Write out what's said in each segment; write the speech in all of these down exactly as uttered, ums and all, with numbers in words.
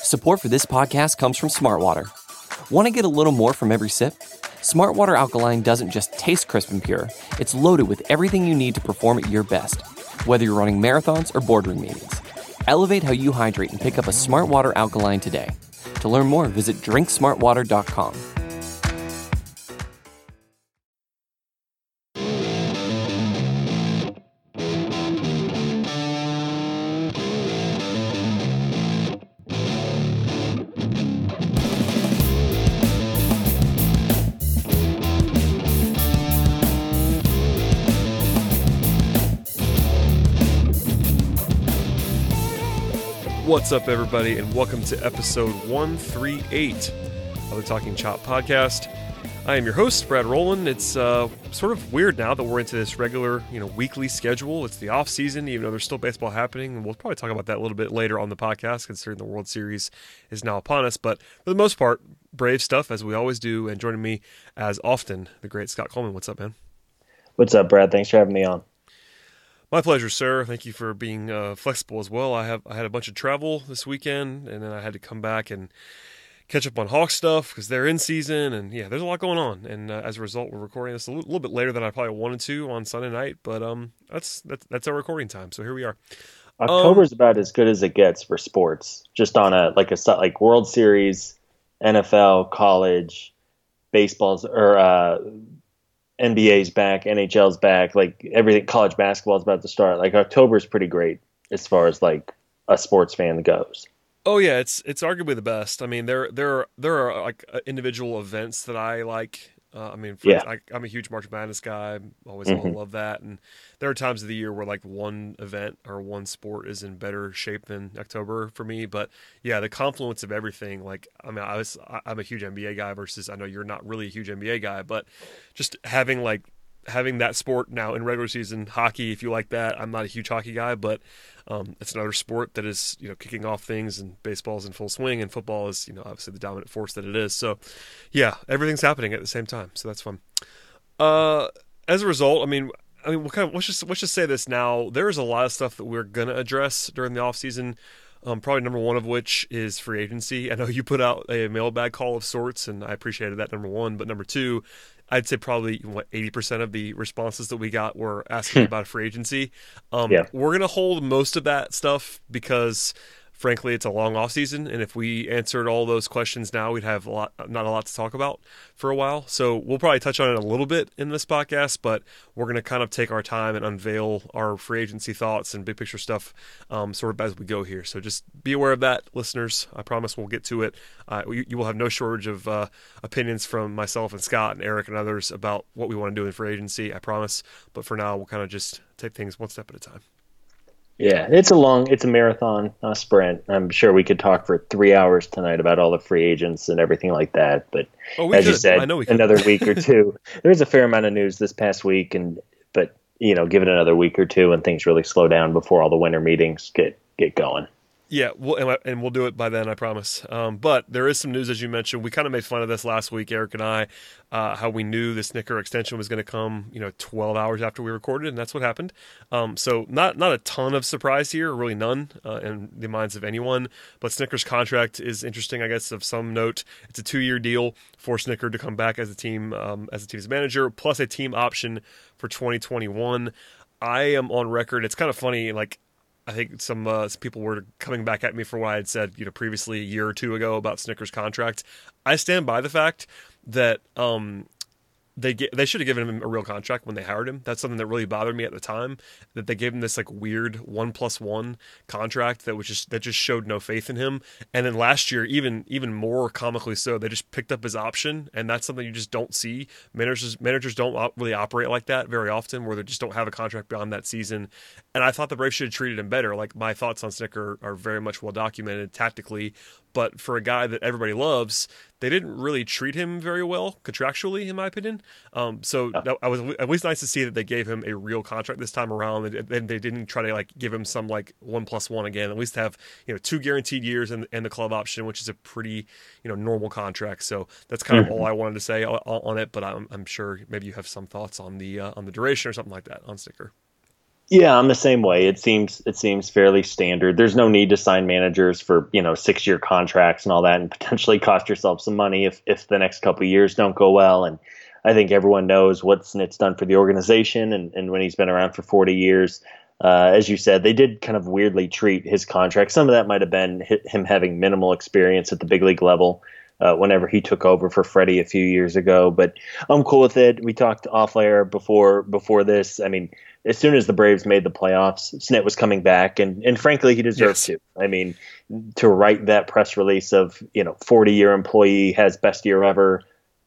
Support for this podcast comes from Smartwater. Want to get a little more from every sip? Smartwater Alkaline doesn't just taste crisp and pure, it's loaded with everything you need to perform at your best, whether you're running marathons or boardroom meetings. Elevate how you hydrate and pick up a Smartwater Alkaline today. To learn more, visit drink smartwater dot com. What's up, everybody, and welcome to episode one thirty-eight of the Talking Chop podcast. I am your host, Brad Rowland. It's uh, sort of weird now that we're into this regular, you know, weekly schedule. It's the off season, even though there's still baseball happening, and we'll probably talk about that a little bit later on the podcast, considering the World Series is now upon us. But for the most part, Brave stuff, as we always do, and joining me as often, the great Scott Coleman. What's up, man? What's up, Brad? Thanks for having me on. My pleasure, sir. Thank you for being uh, flexible as well. I have I had a bunch of travel this weekend, and then I had to come back and catch up on Hawks stuff because they're in season, and yeah, there's a lot going on. And uh, as a result, we're recording this a little, little bit later than I probably wanted to on Sunday night, but um, that's that's that's our recording time. So here we are. October's um, about as good as it gets for sports, just on a like a like World Series, N F L, college, baseball's or. Uh, N B A's back, N H L's back, like everything. College basketball's about to start. Like October's pretty great as far as like a sports fan goes. Oh yeah, it's it's arguably the best. I mean, there there are, there are like individual events that I like. Uh, I mean, for, yeah. I, I'm a huge March Madness guy. Always mm-hmm. love that. And there are times of the year where like one event or one sport is in better shape than October for me. But yeah, the confluence of everything. Like, I mean, I was I'm a huge N B A guy versus I know you're not really a huge N B A guy, but just having like having that sport now in regular season hockey, if you like that. I'm not a huge hockey guy, but um, it's another sport that is, you know, kicking off things, and baseball's in full swing, and football is, you know, obviously the dominant force that it is. So yeah, everything's happening at the same time. So that's fun. Uh, as a result, I mean, I mean, we'll kind of, let's just, let's just say this now. There's a lot of stuff that we're going to address during the off season. Um, probably number one of which is free agency. I know you put out a mailbag call of sorts, and I appreciated that, number one. But number two, I'd say probably what eighty percent of the responses that we got were asking about free agency. Um, yeah. We're going to hold most of that stuff because, frankly, it's a long off season, and if we answered all those questions now, we'd have a lot, not a lot to talk about for a while. So we'll probably touch on it a little bit in this podcast, but we're going to kind of take our time and unveil our free agency thoughts and big picture stuff um, sort of as we go here. So just be aware of that, listeners. I promise we'll get to it. Uh, you, you will have no shortage of uh, opinions from myself and Scott and Eric and others about what we want to do in free agency, I promise. But for now, we'll kind of just take things one step at a time. Yeah, it's a long, it's a marathon, not a sprint. I'm sure we could talk for three hours tonight about all the free agents and everything like that. But oh, as could. you said, I know we could. Another week or two. There's a fair amount of news this past week, and but you know, give it another week or two, and things really slow down before all the winter meetings get get going. Yeah, we'll, and, and we'll do it by then, I promise. Um, but there is some news, as you mentioned. We kind of made fun of this last week, Eric and I, uh, how we knew the Snitker extension was going to come, you know, twelve hours after we recorded, and that's what happened. Um, so not not a ton of surprise here, really none uh, in the minds of anyone. But Snitker's contract is interesting, I guess, of some note. It's a two-year deal for Snitker to come back as a team, um, as a team's manager, plus a team option for twenty twenty-one. I am on record. It's kind of funny, like, I think some, uh, some people were coming back at me for what I had said, you know, previously a year or two ago about Snitker's contract. I stand by the fact that um, they get, they should have given him a real contract when they hired him. That's something that really bothered me at the time, that they gave him this like weird one plus one contract that was just that just showed no faith in him. And then last year, even even more comically so, they just picked up his option, and that's something you just don't see. Managers managers don't op- really operate like that very often, where they just don't have a contract beyond that season. And I thought the Braves should have treated him better. Like, my thoughts on Snitker are very much well documented tactically, but for a guy that everybody loves, they didn't really treat him very well contractually, in my opinion. Um, so Oh. I was at least nice to see that they gave him a real contract this time around, and they didn't try to like give him some like one plus one again. At least have, you know, two guaranteed years and, and the club option, which is a pretty, you know, normal contract. So that's kind mm-hmm. of all I wanted to say on, on it. But I'm, I'm sure maybe you have some thoughts on the uh, on the duration or something like that on Snitker. Yeah, I'm the same way. It seems it seems fairly standard. There's no need to sign managers for, you know, six year contracts and all that, and potentially cost yourself some money if if the next couple of years don't go well. And I think everyone knows what Snit's done for the organization, and, and when he's been around for forty years. Uh, as you said, they did kind of weirdly treat his contract. Some of that might have been him having minimal experience at the big league level uh, whenever he took over for Freddie a few years ago. But I'm cool with it. We talked off air before before this. I mean, as soon as the Braves made the playoffs, Snit was coming back, and, and frankly, he deserved Yes. to. I mean, to write that press release of, you know, forty-year employee has best year ever,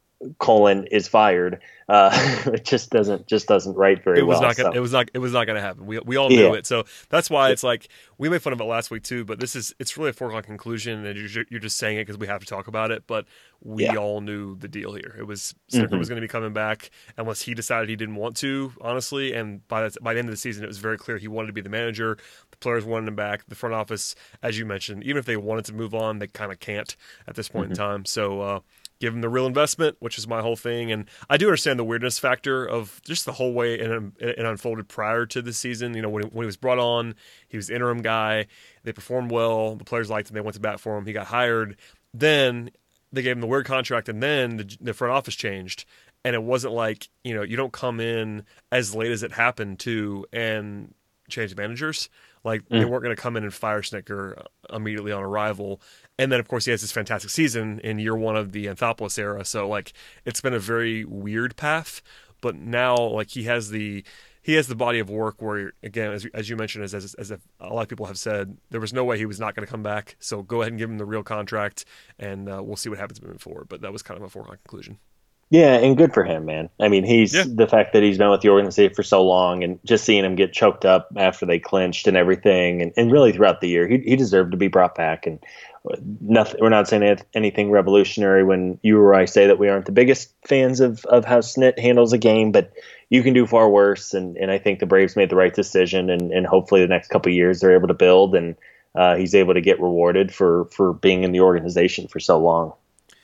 colon, is fired. Uh, it just doesn't just doesn't write very It was well. not gonna, so. it was not it was not going to happen. We we all knew Yeah. it. So that's why it's like we made fun of it last week too. But this is it's really a foregone conclusion, and you're, you're just saying it because we have to talk about it. But we Yeah. all knew the deal here. It was Snitker Mhm. was going to be coming back unless he decided he didn't want to. Honestly, and by the, by the end of the season, it was very clear he wanted to be the manager. The players wanted him back. The front office, as you mentioned, even if they wanted to move on, they kind of can't at this point in time. So. Uh, Give him the real investment, which is my whole thing, and I do understand the weirdness factor of just the whole way it, it unfolded prior to the season. You know, when he, when he was brought on, he was the interim guy. They performed well. The players liked him. They went to bat for him. He got hired. Then they gave him the weird contract, and then the, the front office changed. And it wasn't like, you know, you don't come in as late as it happened to and change managers. Like, mm. they weren't going to come in and fire Snitker immediately on arrival. And then, of course, he has this fantastic season in year one of the Anthopoulos era. So, like, it's been a very weird path. But now, like, he has the he has the body of work where, again, as, as you mentioned, as, as, as a lot of people have said, there was no way he was not going to come back. So go ahead and give him the real contract, and uh, we'll see what happens moving forward. But that was kind of a foregone conclusion. Yeah, and good for him, man. I mean, he's yeah. the fact that he's been with the organization for so long, and just seeing him get choked up after they clinched and everything, and, and really throughout the year, he he deserved to be brought back. And nothing, we're not saying anything revolutionary when you or I say that we aren't the biggest fans of, of how Snit handles a game, but you can do far worse. And, and I think the Braves made the right decision, and, and hopefully the next couple of years they're able to build, and uh, he's able to get rewarded for, for being in the organization for so long.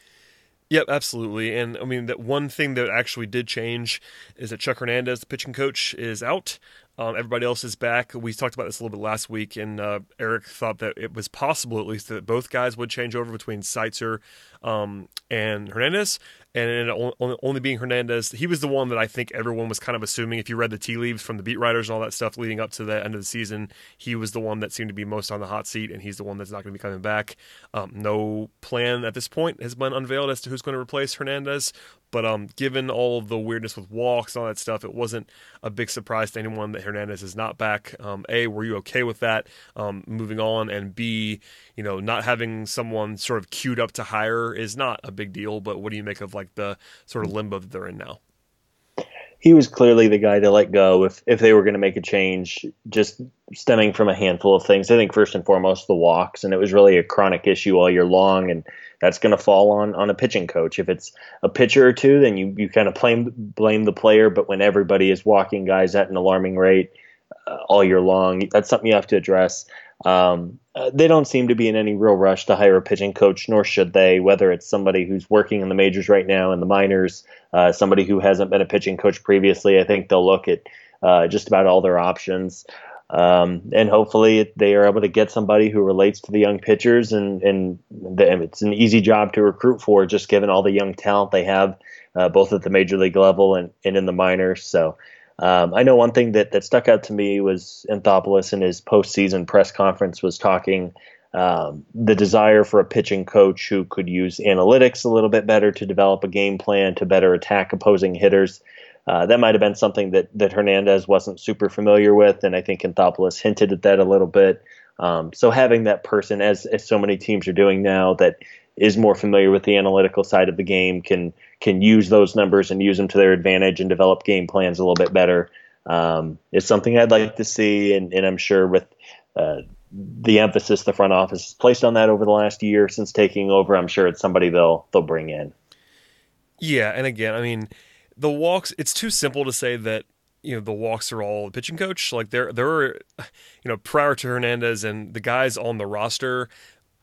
Yep, absolutely. And I mean, that one thing that actually did change is that Chuck Hernandez, the pitching coach, is out. Um, everybody else is back. We talked about this a little bit last week, and uh, Eric thought that it was possible, at least, that both guys would change over between Seitzer um, and Hernandez. And it only being Hernandez, he was the one that I think everyone was kind of assuming. If you read the tea leaves from the beat writers and all that stuff leading up to the end of the season, he was the one that seemed to be most on the hot seat, and he's the one that's not going to be coming back. Um, no plan at this point has been unveiled as to who's going to replace Hernandez. But um, given all of the weirdness with walks and all that stuff, it wasn't a big surprise to anyone that Hernandez is not back. Um, A, were you okay with that um, moving on? And B, you know, not having someone sort of queued up to hire is not a big deal. But what do you make of like the sort of limbo that they're in now? He was clearly the guy to let go if if they were going to make a change, just stemming from a handful of things. I think first and foremost the walks, and it was really a chronic issue all year long, and that's going to fall on on a pitching coach. If it's a pitcher or two, then you, you kind of blame blame the player. But when everybody is walking guys at an alarming rate uh, all year long, that's something you have to address. Um, uh, they don't seem to be in any real rush to hire a pitching coach, nor should they, whether it's somebody who's working in the majors right now, in the minors, uh, somebody who hasn't been a pitching coach previously. I think they'll look at uh, just about all their options. Um, and hopefully it, they are able to get somebody who relates to the young pitchers, and, and the, it's an easy job to recruit for, just given all the young talent they have, uh, both at the major league level and, and in the minors. So, Um, I know one thing that, that stuck out to me was Anthopoulos in his postseason press conference was talking um, the desire for a pitching coach who could use analytics a little bit better to develop a game plan to better attack opposing hitters. Uh, that might have been something that, that Hernandez wasn't super familiar with, and I think Anthopoulos hinted at that a little bit. Um, so having that person, as, as so many teams are doing now, that is more familiar with the analytical side of the game, can can use those numbers and use them to their advantage and develop game plans a little bit better, um, is something I'd like to see. And, and I'm sure with uh, the emphasis the front office has placed on that over the last year since taking over, I'm sure it's somebody they'll they'll bring in. Yeah, and again, I mean, the walks, it's too simple to say that, you know, the walks are all the pitching coach. Like there there were, you know, prior to Hernandez and the guys on the roster,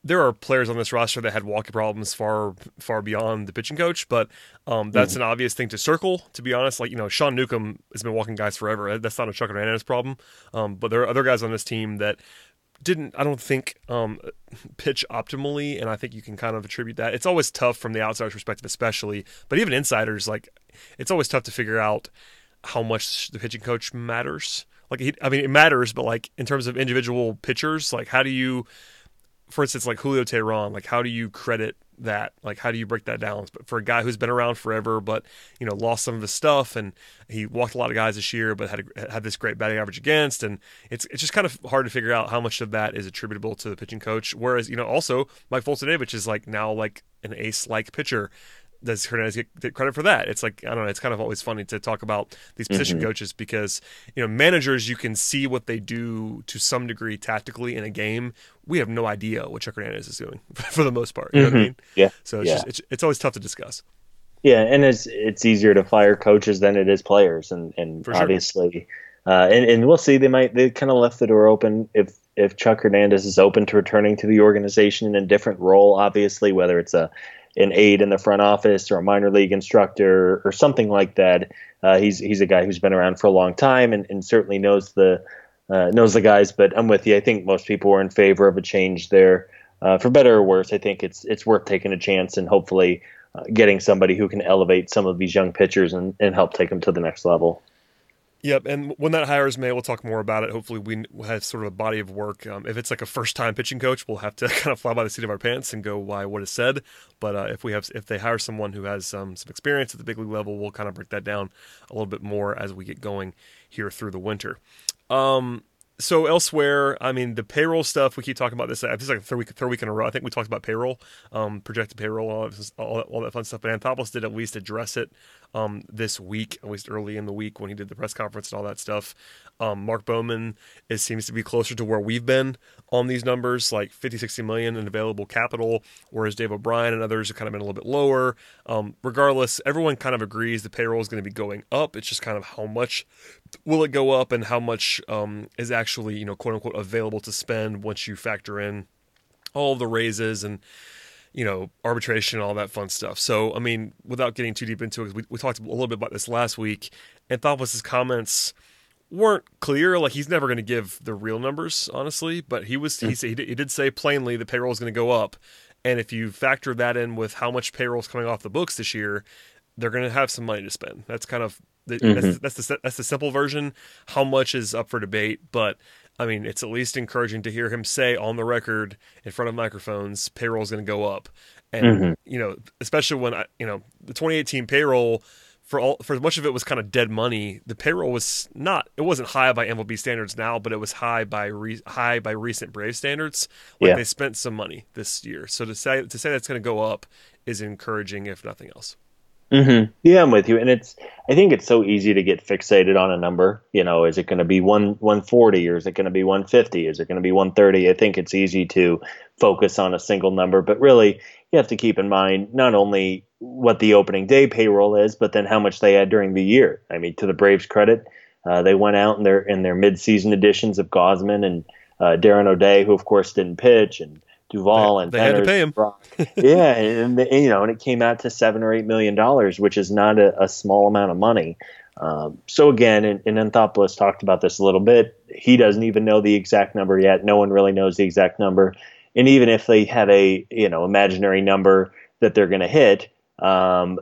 there are players on this roster that had walking problems far, far beyond the pitching coach, but um, that's mm-hmm. an obvious thing to circle, to be honest. Like, you know, Sean Newcomb has been walking guys forever. That's not a Chuck Hernandez problem. Um, but there are other guys on this team that didn't, I don't think, um, pitch optimally, and I think you can kind of attribute that. It's always tough from the outsider's perspective, especially, but even insiders, like, it's always tough to figure out how much the pitching coach matters. Like, he, I mean, it matters, but like in terms of individual pitchers, like how do you, for instance, like Julio Teheran, like how do you credit that? Like how do you break that down? But for a guy who's been around forever, but you know lost some of his stuff, and he walked a lot of guys this year, but had a, had this great batting average against, and it's it's just kind of hard to figure out how much of that is attributable to the pitching coach. Whereas you know also Mike Foltynewicz is like now like an ace-like pitcher. Does Hernandez get credit for that? It's like, I don't know, it's kind of always funny to talk about these position mm-hmm. coaches because, you know, managers, you can see what they do to some degree tactically in a game. We have no idea what Chuck Hernandez is doing for the most part. You know mm-hmm. what I mean? Yeah. So it's, yeah. Just, it's, it's always tough to discuss. Yeah, and it's it's easier to fire coaches than it is players. And, and for sure. obviously, uh, and, and we'll see, they might, they kind of left the door open if, if Chuck Hernandez is open to returning to the organization in a different role, obviously, whether it's a an aide in the front office or a minor league instructor or something like that. Uh, he's he's a guy who's been around for a long time and, and certainly knows the uh, knows the guys. But I'm with you. I think most people are in favor of a change there, uh, for better or worse. I think it's it's worth taking a chance and hopefully uh, getting somebody who can elevate some of these young pitchers and, and help take them to the next level. Yep, and when that hire is made, we'll talk more about it. Hopefully we have sort of a body of work. Um, if it's like a first-time pitching coach, we'll have to kind of fly by the seat of our pants and go by what is said. But uh, if we have, if they hire someone who has um, some experience at the big league level, we'll kind of break that down a little bit more as we get going here through the winter. Um, so elsewhere, I mean, the payroll stuff, we keep talking about this. It's like a third week, third week in a row. I think we talked about payroll, um, projected payroll, all that, all, all that fun stuff. But Anthopoulos did at least address it um, this week, at least early in the week when he did the press conference and all that stuff. Um, Mark Bowman is, seems to be closer to where we've been on these numbers, like fifty, sixty million in available capital, whereas Dave O'Brien and others have kind of been a little bit lower. Um, regardless, everyone kind of agrees the payroll is going to be going up. It's just kind of how much will it go up and how much um, is actually, you know, quote unquote, available to spend once you factor in all of the raises and, you know, arbitration and all that fun stuff. So, I mean, without getting too deep into it, we, we talked a little bit about this last week. Anthopoulos' comments weren't clear. Like, he's never going to give the real numbers, honestly, but he was he, he, did, he did say plainly the payroll is going to go up. And if you factor that in with how much payroll is coming off the books this year, they're going to have some money to spend. That's kind of the, mm-hmm. that's, that's the that's the simple version. How much is up for debate, but I mean, it's at least encouraging to hear him say on the record in front of microphones, payroll is going to go up. And mm-hmm. you know, especially when I, you know, the twenty eighteen payroll, for all for much of it was kind of dead money. The payroll was not, it wasn't high by M L B standards now, but it was high by re, high by recent Brave standards. Like yeah. They spent some money this year, so to say to say that's going to go up is encouraging, if nothing else. Mm-hmm. Yeah, I'm with you, and it's I think it's so easy to get fixated on a number. You know, is it going to be one one forty or is it going to be one fifty? Is it going to be one thirty? I think it's easy to focus on a single number, but really you have to keep in mind not only what the opening day payroll is, but then how much they had during the year. I mean, to the Braves' credit, uh, they went out in their in their midseason editions of Gausman and uh, Darren O'Day, who of course didn't pitch, and Duvall they, and they had to pay him. yeah, and the, you know, and it came out to seven or eight million dollars, which is not a, a small amount of money. Um, so again, and, and Anthopoulos talked about this a little bit. He doesn't even know the exact number yet. No one really knows the exact number. And even if they had a you know imaginary number that they're going to hit, um,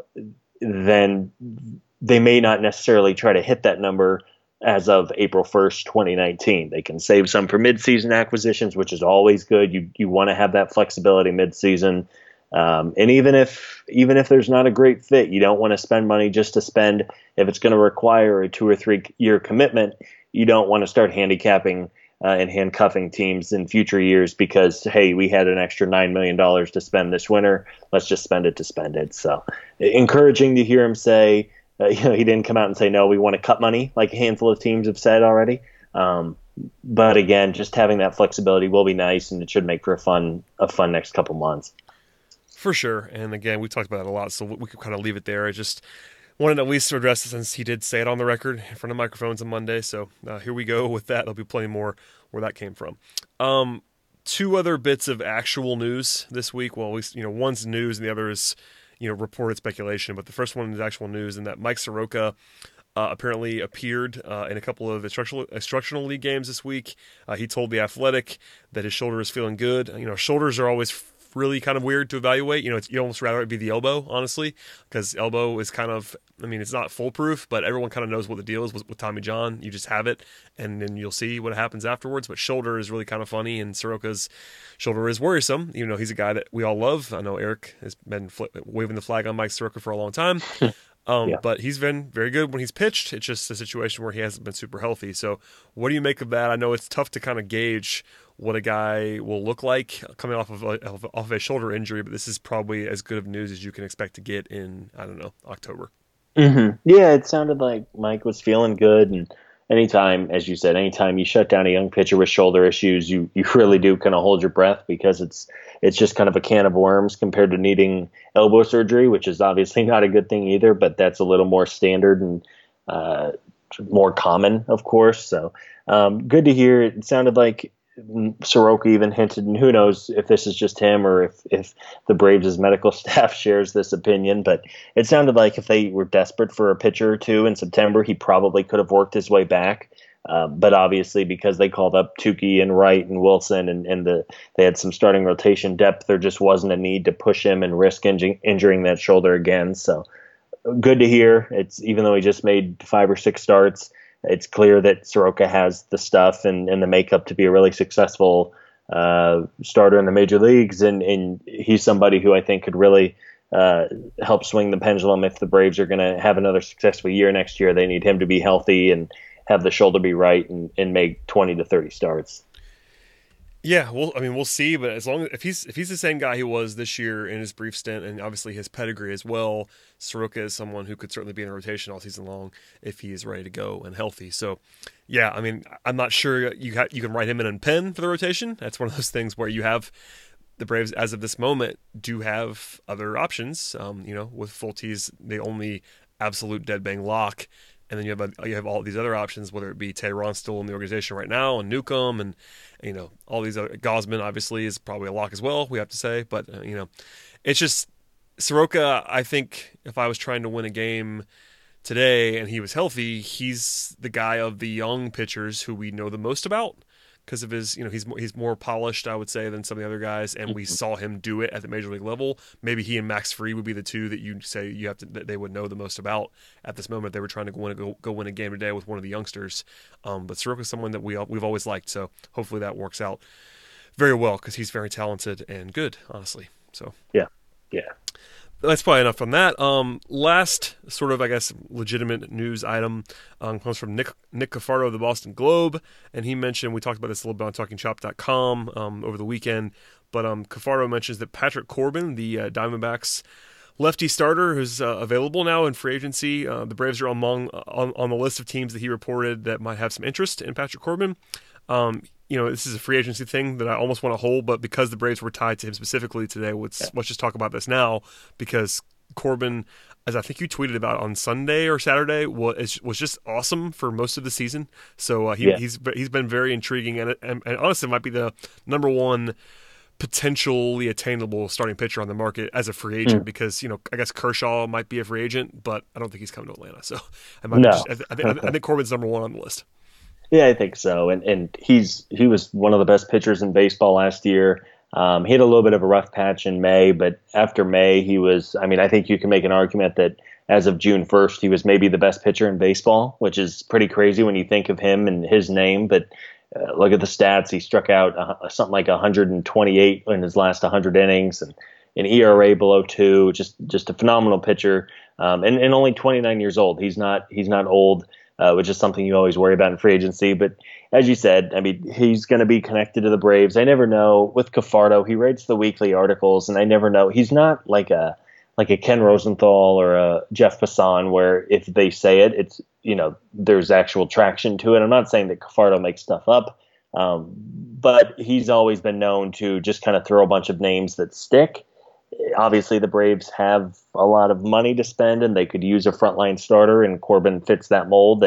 then they may not necessarily try to hit that number as of April first, twenty nineteen. They can save some for midseason acquisitions, which is always good. You you want to have that flexibility midseason. Um, and even if even if there's not a great fit, you don't want to spend money just to spend. If it's going to require a two or three year commitment, you don't want to start handicapping uh, and handcuffing teams in future years because, hey, we had an extra nine million dollars to spend this winter. Let's just spend it to spend it. So encouraging to hear him say, Uh, you know, he didn't come out and say, no, we want to cut money like a handful of teams have said already. Um, but again, just having that flexibility will be nice, and it should make for a fun, a fun next couple months. For sure. And again, we talked about it a lot, so we could kind of leave it there. I just wanted at least to address it since he did say it on the record in front of microphones on Monday. So uh, here we go with that. There'll be plenty more where that came from. Um, two other bits of actual news this week. Well, at least, you know, one's news and the other is, you know, reported speculation. But the first one is actual news, and that Mike Soroka uh, apparently appeared uh, in a couple of instructional, instructional league games this week. Uh, he told The Athletic that his shoulder is feeling good. You know, shoulders are always really kind of weird to evaluate. You know, it's, you almost rather it be the elbow, honestly, because elbow is kind of, I mean, it's not foolproof, but everyone kind of knows what the deal is with, with Tommy John. You just have it, and then you'll see what happens afterwards. But shoulder is really kind of funny, and Soroka's shoulder is worrisome. You know, he's a guy that we all love. I know Eric has been fl- waving the flag on Mike Soroka for a long time. Um, yeah. But he's been very good when he's pitched. It's just a situation where he hasn't been super healthy. So what do you make of that? I know it's tough to kind of gauge what a guy will look like coming off of a, off of a shoulder injury, but this is probably as good of news as you can expect to get in, I don't know, October. Mm-hmm. Yeah, it sounded like Mike was feeling good, and anytime, as you said, anytime you shut down a young pitcher with shoulder issues, you, you really do kind of hold your breath, because it's it's just kind of a can of worms compared to needing elbow surgery, which is obviously not a good thing either, but that's a little more standard and uh, more common, of course. So um, good to hear. It sounded like Soroka even hinted, and who knows if this is just him or if, if the Braves' medical staff shares this opinion, but it sounded like if they were desperate for a pitcher or two in September, he probably could have worked his way back. Uh, but obviously, because they called up Tukey and Wright and Wilson, and, and the they had some starting rotation depth, there just wasn't a need to push him and risk inj- injuring that shoulder again. So good to hear. It's even though he just made five or six starts, it's clear that Soroka has the stuff and, and the makeup to be a really successful uh, starter in the major leagues. And, and he's somebody who I think could really uh, help swing the pendulum. If the Braves are going to have another successful year next year, they need him to be healthy and have the shoulder be right and, and make twenty to thirty starts. Yeah, well, I mean, we'll see, but as long as if he's if he's the same guy he was this year in his brief stint, and obviously his pedigree as well, Soroka is someone who could certainly be in the rotation all season long if he is ready to go and healthy. So, yeah, I mean, I'm not sure you ha- you can write him in and pen for the rotation. That's one of those things where you have the Braves, as of this moment, do have other options. Um, you know, with Fultz, the only absolute dead bang lock. And then you have you have all these other options, whether it be Tehran still in the organization right now, and Newcomb, and you know all these other. Gosman obviously is probably a lock as well. We have to say, but uh, you know, it's just Soroka. I think if I was trying to win a game today and he was healthy, he's the guy of the young pitchers who we know the most about because of his, you know, he's more, he's more polished, I would say, than some of the other guys, and we saw him do it at the major league level. Maybe he and Max Fried would be the two that you say you have to that they would know the most about at this moment. They were trying to go, go, go win a game today with one of the youngsters, um, but Soroka is someone that we we've always liked, so hopefully that works out very well because he's very talented and good, honestly. So yeah, yeah. That's probably enough on that. Um, last sort of, I guess, legitimate news item um, comes from Nick Nick Cafardo of the Boston Globe, and he mentioned, we talked about this a little bit on talking chop dot com um, over the weekend, but um, Cafardo mentions that Patrick Corbin, the uh, Diamondbacks lefty starter who's uh, available now in free agency, uh, the Braves are among uh, on, on the list of teams that he reported that might have some interest in Patrick Corbin. Um, you know, this is a free agency thing that I almost want to hold, but because the Braves were tied to him specifically today, let's, yeah. let's just talk about this now, because Corbin, as I think you tweeted about on Sunday or Saturday, was, was just awesome for most of the season. So uh, he, yeah. he's he's been very intriguing, and, and, and honestly might be the number one potentially attainable starting pitcher on the market as a free agent mm. because, you know, I guess Kershaw might be a free agent, but I don't think he's coming to Atlanta. So I, might no. just, I, I, think, I think Corbin's number one on the list. Yeah, I think so. And and he's he was one of the best pitchers in baseball last year. Um, he had a little bit of a rough patch in May, but after May, he was, I mean, I think you can make an argument that as of June first, he was maybe the best pitcher in baseball, which is pretty crazy when you think of him and his name. But uh, look at the stats. He struck out uh, something like one hundred twenty-eight in his last one hundred innings, and an E R A below two, just just a phenomenal pitcher, um, and, and only twenty-nine years old. He's not he's not old. Uh, which is something you always worry about in free agency. But as you said, I mean, he's going to be connected to the Braves. I never know with Cafardo. He writes the weekly articles, and I never know. He's not like a like a Ken Rosenthal or a Jeff Passan, where if they say it, it's, you know, there's actual traction to it. I'm not saying that Cafardo makes stuff up, um, but he's always been known to just kind of throw a bunch of names that stick. Obviously, the Braves have a lot of money to spend, and they could use a frontline starter, and Corbin fits that mold. And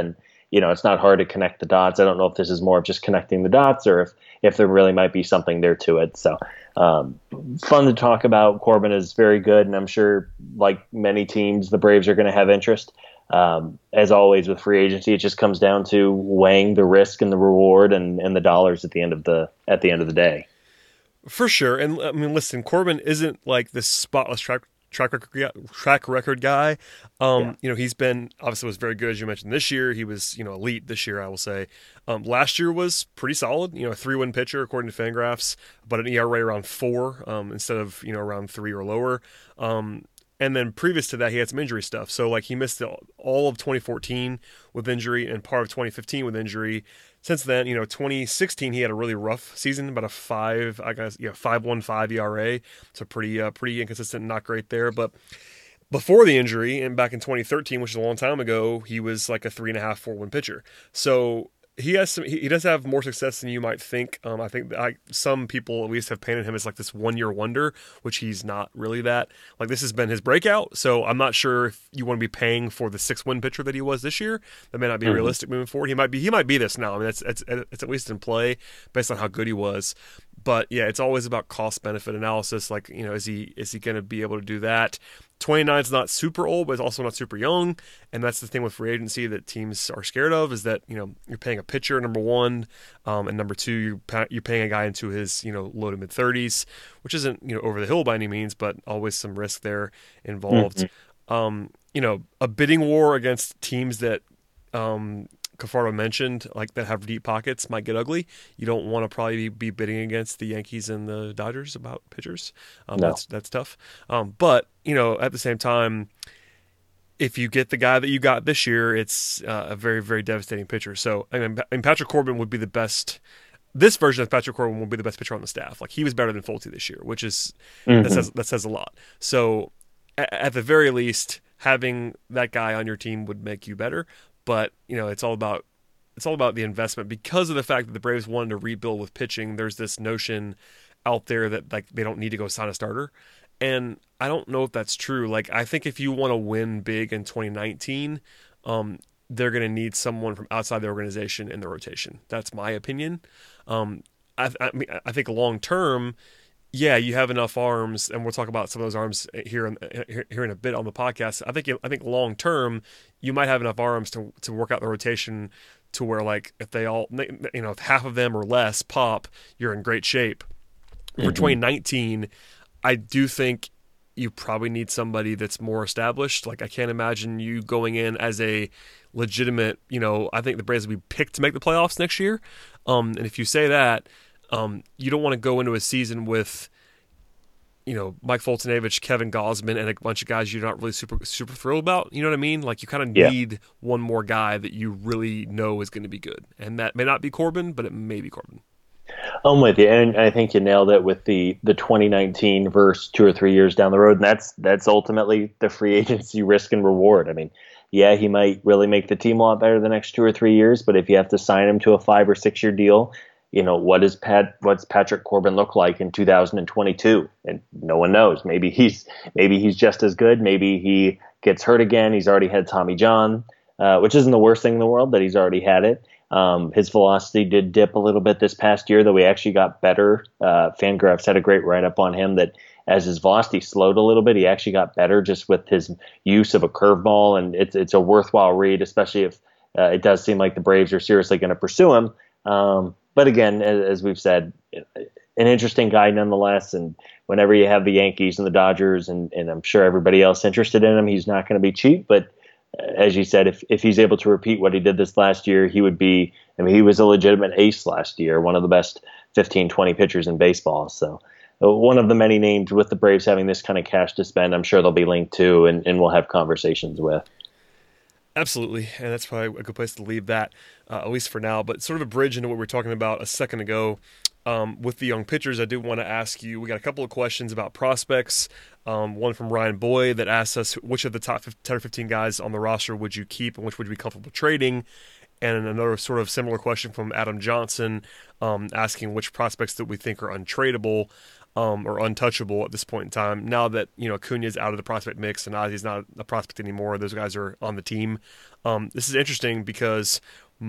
you know, it's not hard to connect the dots. I don't know if this is more of just connecting the dots or if, if there really might be something there to it. So um, fun to talk about. Corbin is very good, and I'm sure, like many teams, the Braves are going to have interest. Um, as always with free agency, it just comes down to weighing the risk and the reward and, and the dollars at the end of the at the end of the day. For sure. And I mean, listen, Corbin isn't like this spotless track track record track record guy. Um, yeah. You know, he's been obviously was very good, as you mentioned, this year. He was, you know, elite this year, I will say. Um, last year was pretty solid. You know, a three win pitcher according to Fangraphs, but an E R A around four um, instead of, you know, around three or lower. Um, And then previous to that, he had some injury stuff. So, like, he missed all of twenty fourteen with injury and part of twenty fifteen with injury. Since then, you know, twenty sixteen, he had a really rough season, about a five, I guess, yeah, five one five E R A. So pretty, uh, pretty inconsistent, not great there. But before the injury, and back in twenty thirteen, which is a long time ago, he was like a three and a half, four win pitcher. So he has some. He does have more success than you might think. Um, I think I, some people at least have painted him as like this one-year wonder, which he's not really that. Like, this has been his breakout, so I'm not sure if you want to be paying for the six-win pitcher that he was this year. That may not be mm-hmm. realistic moving forward. He might be. He might be this now. I mean, it's it's it's at least in play based on how good he was. But yeah, it's always about cost-benefit analysis. Like, you know, is he is he going to be able to do that? twenty-nine is not super old, but it's also not super young. And that's the thing with free agency that teams are scared of, is that, you know, you're paying a pitcher, number one, um, and number two, you're, you're paying a guy into his, you know, low to mid-thirties, which isn't, you know, over the hill by any means, but always some risk there involved. Mm-hmm. Um, you know, a bidding war against teams that um, Cafardo mentioned, like that have deep pockets, might get ugly. You don't want to probably be bidding against the Yankees and the Dodgers about pitchers. Um, no. That's that's tough. Um, but you know, at the same time, if you get the guy that you got this year, it's uh, a very very devastating pitcher. So I mean, and Patrick Corbin would be the best. This version of Patrick Corbin will be the best pitcher on the staff. Like, he was better than Folty this year, which is mm-hmm. that says that says a lot. So at, at the very least, having that guy on your team would make you better. But, you know, it's all about it's all about the investment. Because of the fact that the Braves wanted to rebuild with pitching, there's this notion out there that, like, they don't need to go sign a starter. And I don't know if that's true. Like, I think if you want to win big in twenty nineteen, um, they're going to need someone from outside the organization in the rotation. That's my opinion. Um, I, I mean, I think long term, yeah, you have enough arms, and we'll talk about some of those arms here in, here in a bit on the podcast. I think I think long term, you might have enough arms to to work out the rotation to where, like, if they all, you know, if half of them or less pop, you're in great shape. For mm-hmm. twenty nineteen, I do think you probably need somebody that's more established. Like, I can't imagine you going in as a legitimate, you know, I think the Braves will be picked to make the playoffs next year. Um, and if you say that, Um, you don't want to go into a season with, you know, Mike Foltynewicz, Kevin Gausman, and a bunch of guys you're not really super super thrilled about. You know what I mean? Like, you kind of yeah. need one more guy that you really know is going to be good. And that may not be Corbin, but it may be Corbin. I'm with you, and I think you nailed it with the, the twenty nineteen versus two or three years down the road, and that's that's ultimately the free agency risk and reward. I mean, yeah, he might really make the team a lot better the next two or three years, but if you have to sign him to a five or six year deal, you know, what does Pat, what's Patrick Corbin look like in two thousand twenty-two? And no one knows. Maybe he's maybe he's just as good. Maybe he gets hurt again. He's already had Tommy John, uh, which isn't the worst thing in the world that he's already had it. Um, his velocity did dip a little bit this past year, though he actually got better. Uh, Fangraphs had a great write-up on him that as his velocity slowed a little bit, he actually got better just with his use of a curveball. And it's it's a worthwhile read, especially if uh, it does seem like the Braves are seriously going to pursue him. Um, But again, as we've said, an interesting guy nonetheless. And whenever you have the Yankees and the Dodgers and, and I'm sure everybody else interested in him, he's not going to be cheap. But as you said, if, if he's able to repeat what he did this last year, he would be, I mean, he was a legitimate ace last year, one of the best fifteen, twenty pitchers in baseball. So one of the many names with the Braves having this kind of cash to spend, I'm sure they'll be linked to and, and we'll have conversations with. Absolutely, and that's probably a good place to leave that, uh, at least for now. But sort of a bridge into what we were talking about a second ago um, with the young pitchers, I do want to ask you, we got a couple of questions about prospects. Um, one from Ryan Boyd that asks us, which of the top ten or fifteen guys on the roster would you keep and which would you be comfortable trading? And another sort of similar question from Adam Johnson um, asking which prospects that we think are untradeable. um, or untouchable at this point in time. Now that, you know, Acuna's out of the prospect mix and Ozzy's not a prospect anymore, those guys are on the team. Um, this is interesting because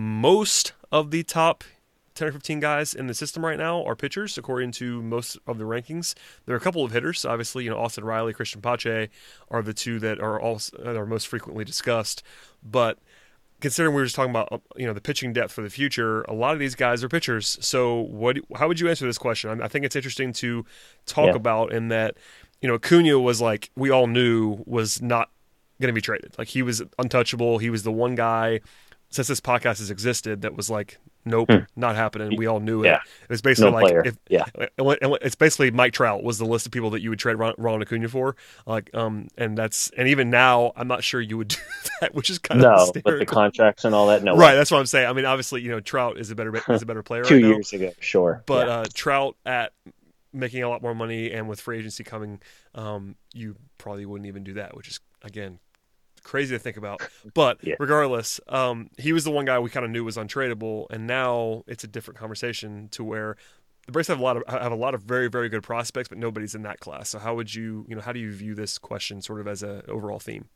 most of the top ten or fifteen guys in the system right now are pitchers, according to most of the rankings. There are a couple of hitters. Obviously, you know, Austin Riley, Christian Pache are the two that are also that are most frequently discussed. But considering we were just talking about, you know, the pitching depth for the future, a lot of these guys are pitchers. So what? How would you answer this question? I think it's interesting to talk yeah. about in that, you know, Acuna was like, we all knew was not going to be traded. Like, he was untouchable. He was the one guy since this podcast has existed that was like, nope, hmm. not happening. We all knew it. Yeah. It was basically no like, player. if, yeah, it's basically Mike Trout was the list of people that you would trade Ron, Ronald Acuna for. Like, um, and that's, and even now, I'm not sure you would do that, which is kind no, of hysterical. But the contracts and all that, no. Right, way. That's what I'm saying. I mean, obviously, you know, Trout is a better is a better player. Two right now, years ago, sure, but yeah. uh, Trout at making a lot more money and with free agency coming, um, you probably wouldn't even do that, which is again crazy to think about. But yeah. regardless, um, he was the one guy we kind of knew was untradeable, and now it's a different conversation to where the Braves have a lot of have a lot of very very good prospects, but nobody's in that class. So how would you you know how do you view this question sort of as a overall theme?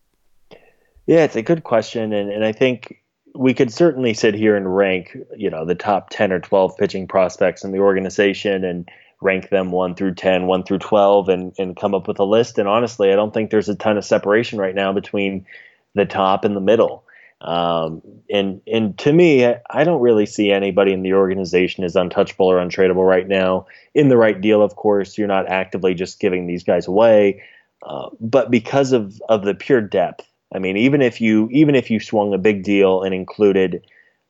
Yeah, it's a good question, and and I think we could certainly sit here and rank, you know, the top ten or twelve pitching prospects in the organization and rank them one through ten, one through twelve, and, and come up with a list. And honestly, I don't think there's a ton of separation right now between the top and the middle. Um, and, and to me, I don't really see anybody in the organization as untouchable or untradeable right now. In the right deal, of course, you're not actively just giving these guys away. Uh, but because of, of the pure depth, I mean, even if you, even if you swung a big deal and included,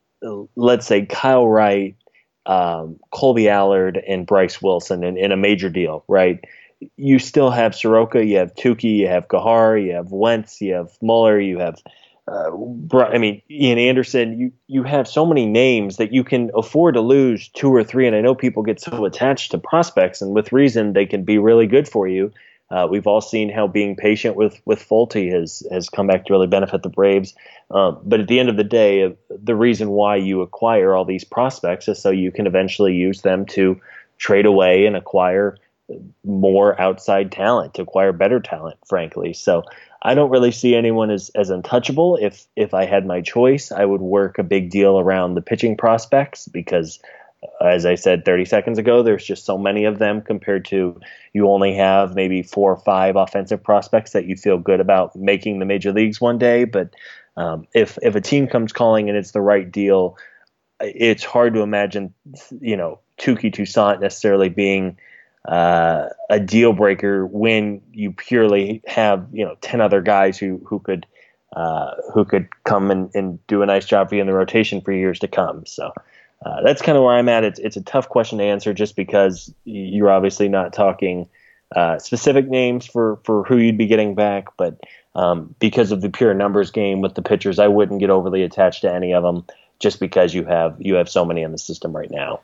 let's say, Kyle Wright, Um, Colby Allard and Bryce Wilson in, in a major deal, right? You still have Soroka, you have Tukey, you have Gahar, you have Wentz, you have Muller, you have, uh, I mean, Ian Anderson. You you have so many names that you can afford to lose two or three. And I know people get so attached to prospects, and with reason, they can be really good for you. Uh, we've all seen how being patient with with Folty has has come back to really benefit the Braves. Uh, but at the end of the day, the reason why you acquire all these prospects is so you can eventually use them to trade away and acquire more outside talent, to acquire better talent, frankly. So I don't really see anyone as, as untouchable. If if I had my choice, I would work a big deal around the pitching prospects because, as I said thirty seconds ago, there's just so many of them compared to you only have maybe four or five offensive prospects that you feel good about making the major leagues one day. But um, if if a team comes calling and it's the right deal, it's hard to imagine, you know, Touki Toussaint necessarily being uh, a deal breaker when you purely have, you know, ten other guys who who could uh, who could come and, and do a nice job for you in the rotation for years to come. So. Uh, that's kind of where I'm at. It's it's a tough question to answer just because you're obviously not talking uh, specific names for, for who you'd be getting back. But um, because of the pure numbers game with the pitchers, I wouldn't get overly attached to any of them just because you have you have so many in the system right now.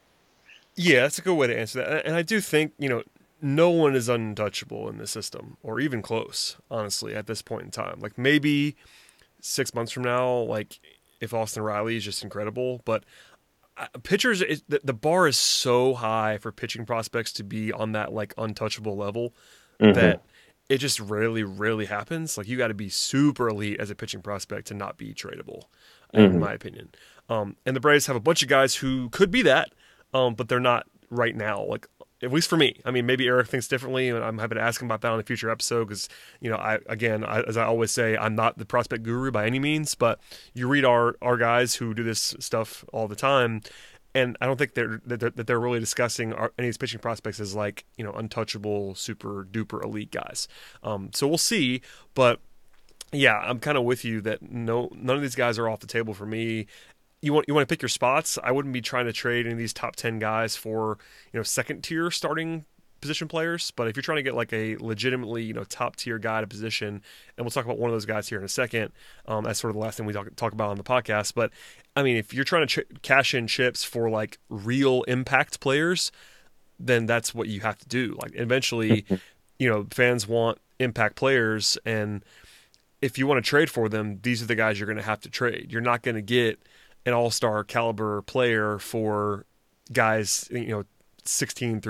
Yeah, that's a good way to answer that. And I do think, you know, no one is untouchable in the system or even close, honestly, at this point in time. Like maybe six months from now, like if Austin Riley is just incredible, but pitchers, is, the, the bar is so high for pitching prospects to be on that like untouchable level mm-hmm. that it just rarely, rarely happens. Like you got to be super elite as a pitching prospect to not be tradable, mm-hmm. in my opinion. Um, and the Braves have a bunch of guys who could be that, um, but they're not right now. Like at least for me. I mean, maybe Eric thinks differently, and I'm happy to ask him about that on a future episode because, you know, I again, I, as I always say, I'm not the prospect guru by any means, but you read our, our guys who do this stuff all the time, and I don't think they're that, that they're really discussing our, any of these pitching prospects as like, you know, untouchable, super duper elite guys. Um, so we'll see, but yeah, I'm kind of with you that no, none of these guys are off the table for me. You want you want to pick your spots. I wouldn't be trying to trade any of these top ten guys for, you know, second tier starting position players. But if you're trying to get like a legitimately, you know, top tier guy at a position, and we'll talk about one of those guys here in a second. Um, that's sort of the last thing we talk talk about on the podcast. But I mean, if you're trying to ch- cash in chips for like real impact players, then that's what you have to do. Like eventually, you know, fans want impact players, and if you want to trade for them, these are the guys you're going to have to trade. You're not going to get an all-star caliber player for guys, you know, sixteen through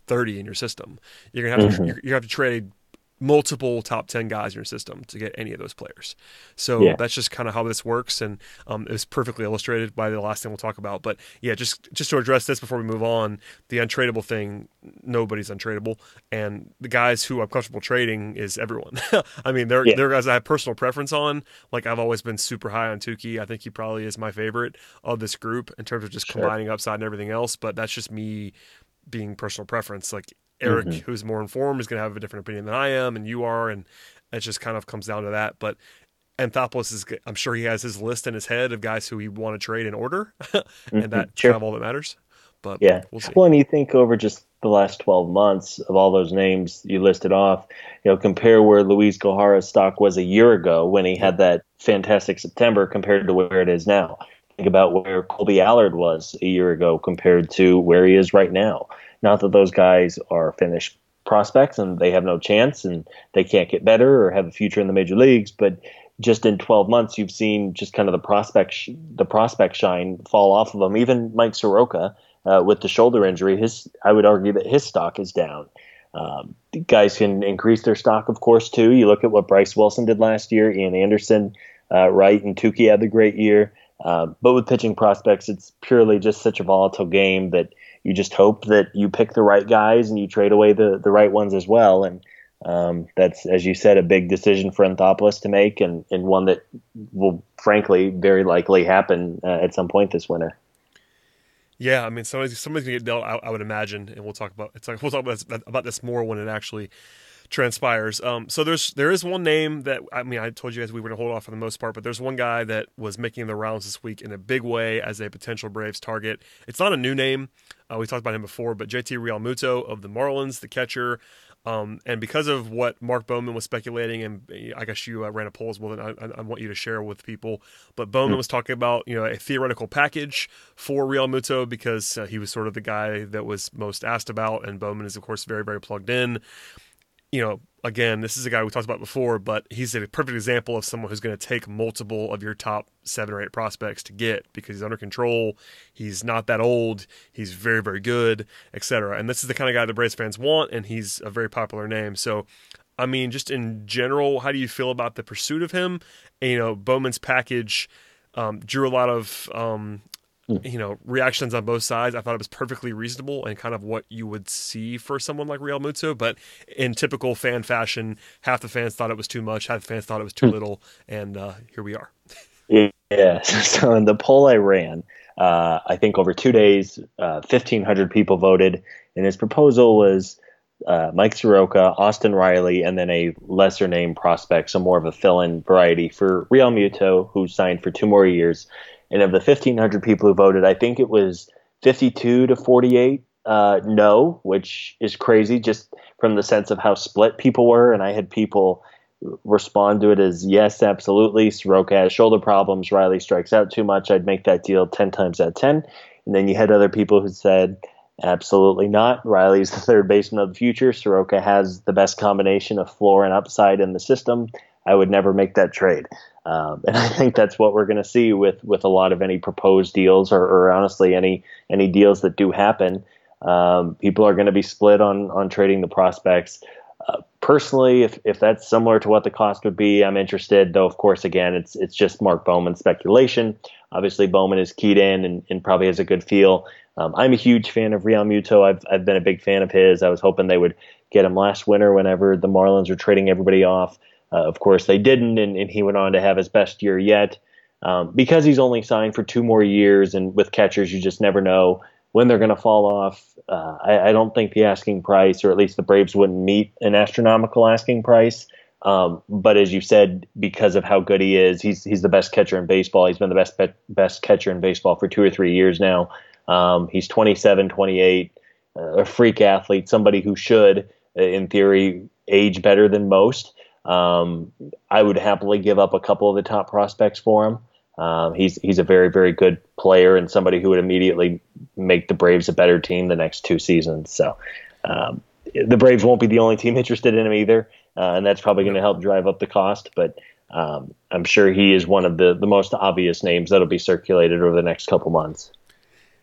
thirty in your system. You're gonna have Mm-hmm. to you're, you have to trade multiple top ten guys in your system to get any of those players. So Yeah. that's just kind of how this works, and um, it's perfectly illustrated by the last thing we'll talk about. But yeah, just just to address this before we move on, the untradeable thing, nobody's untradeable, and the guys who I'm comfortable trading is everyone. I mean, there Yeah. there are guys I have personal preference on. Like I've always been super high on Tukey. I think he probably is my favorite of this group in terms of just Sure. combining upside and everything else. But that's just me being personal preference. Like Eric, Mm-hmm. who's more informed, is going to have a different opinion than I am, and you are, and it just kind of comes down to that. But Anthopoulos is, I'm sure he has his list in his head of guys who he want to trade in order, and that's Sure. kind of all that matters. But Yeah. we'll see. Well, and you think over just the last twelve months of all those names you listed off, you know, compare where Luis Gohara's stock was a year ago when he had that fantastic September compared to where it is now. Think about where Colby Allard was a year ago compared to where he is right now. Not that those guys are finished prospects and they have no chance and they can't get better or have a future in the major leagues, but just in twelve months, you've seen just kind of the prospect, sh- the prospect shine fall off of them. Even Mike Soroka, uh, with the shoulder injury, his I would argue that his stock is down. Um, guys can increase their stock, of course, too. You look at what Bryce Wilson did last year, Ian Anderson, uh, Wright, and Tukey had the great year. Um, but with pitching prospects, it's purely just such a volatile game that you just hope that you pick the right guys and you trade away the, the right ones as well. And um, that's, as you said, a big decision for Anthopoulos to make, and, and one that will, frankly, very likely happen uh, at some point this winter. Yeah, I mean, somebody's somebody's gonna get dealt. I, I would imagine, and we'll talk about it's like we'll talk about this, about this more when it actually transpires. Um, so there's there is one name that I mean I told you guys we were gonna hold off for the most part, but there's one guy that was making the rounds this week in a big way as a potential Braves target. It's not a new name. Uh, we talked about him before, but J T Realmuto of the Marlins, the catcher. Um, and because of what Mark Bowman was speculating, and I guess you uh, ran a poll as well, and I, I want you to share with people. But Bowman was talking about, you know, a theoretical package for Realmuto because uh, he was sort of the guy that was most asked about, and Bowman is, of course, very, very plugged in. You know, again, this is a guy we talked about before, but he's a perfect example of someone who's going to take multiple of your top seven or eight prospects to get because he's under control. He's not that old. He's very, very good, et cetera. And this is the kind of guy the Braves fans want, and he's a very popular name. So, I mean, just in general, how do you feel about the pursuit of him? And, you know, Bowman's package um, drew a lot of um, you know, reactions on both sides. I thought it was perfectly reasonable and kind of what you would see for someone like Realmuto, but in typical fan fashion, half the fans thought it was too much, half the fans thought it was too little, and uh, here we are. Yeah, so in the poll I ran, uh, I think over two days, uh, fifteen hundred people voted, and his proposal was uh, Mike Soroka, Austin Riley, and then a lesser name prospect, so more of a fill-in variety for Realmuto, who signed for two more years. And of the fifteen hundred people who voted, I think it was fifty-two to forty-eight uh, no, which is crazy just from the sense of how split people were. And I had people respond to it as, yes, absolutely. Soroka has shoulder problems. Riley strikes out too much. I'd make that deal ten times out of ten. And then you had other people who said, absolutely not. Riley's the third baseman of the future. Soroka has the best combination of floor and upside in the system. I would never make that trade. Um, and I think that's what we're going to see with, with a lot of any proposed deals or, or honestly any any deals that do happen. Um, people are going to be split on on trading the prospects. Uh, personally, if, if that's similar to what the cost would be, I'm interested. Though, of course, again, it's it's just Mark Bowman speculation. Obviously, Bowman is keyed in and, and probably has a good feel. Um, I'm a huge fan of Realmuto. I've I've been a big fan of his. I was hoping they would get him last winter whenever the Marlins were trading everybody off. Uh, of course, they didn't, and, and he went on to have his best year yet. Um, because he's only signed for two more years, and with catchers, you just never know when they're going to fall off. Uh, I, I don't think the asking price, or at least the Braves wouldn't meet an astronomical asking price. Um, but as you said, because of how good he is, he's he's the best catcher in baseball. He's been the best best catcher in baseball for two or three years now. Um, he's twenty-seven, twenty-eight, uh, a freak athlete, somebody who should, in theory, age better than most. Um, I would happily give up a couple of the top prospects for him. Um, he's he's a very, very good player and somebody who would immediately make the Braves a better team the next two seasons. So um, the Braves won't be the only team interested in him either, uh, and that's probably going to help drive up the cost. But um, I'm sure he is one of the, the most obvious names that'll be circulated over the next couple months.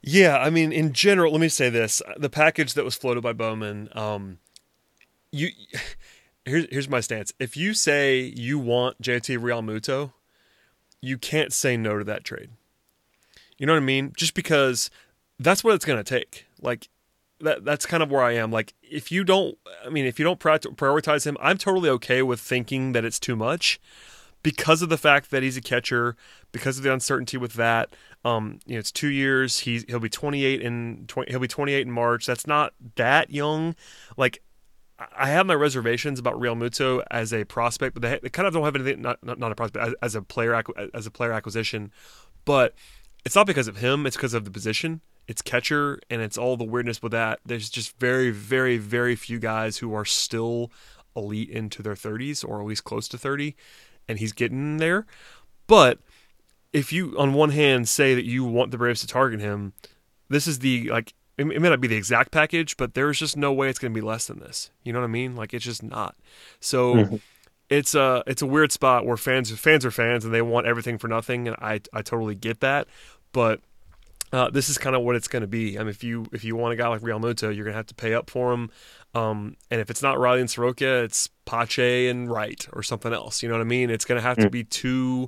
Yeah, I mean, in general, let me say this: the package that was floated by Bowman, um, you here's here's my stance. If you say you want J T Realmuto, you can't say no to that trade. You know what I mean? Just because that's what it's going to take. Like that that's kind of where I am. Like if you don't, I mean, if you don't prioritize him, I'm totally okay with thinking that it's too much because of the fact that he's a catcher, because of the uncertainty with that. Um, you know, it's two years. He's he'll be twenty-eight in twenty, he'll be twenty-eight in March. That's not that young. Like I have my reservations about Realmuto as a prospect, but they, they kind of don't have anything. Not not, not a prospect as, as a player as a player acquisition, but it's not because of him. It's because of the position. It's catcher, and it's all the weirdness with that. There's just very, very, very few guys who are still elite into their thirties, or at least close to thirty, and he's getting there. But if you, on one hand, say that you want the Braves to target him, this is the, like, it may not be the exact package, but there's just no way it's going to be less than this. You know what I mean? Like, it's just not. So mm-hmm. it's a it's a weird spot where fans fans are fans and they want everything for nothing, and I I totally get that. But uh, this is kind of what it's going to be. I mean, if you if you want a guy like Realmuto, you're going to have to pay up for him. Um, and if it's not Riley and Soroka, it's Pache and Wright or something else. You know what I mean? It's going to have mm-hmm. to be two.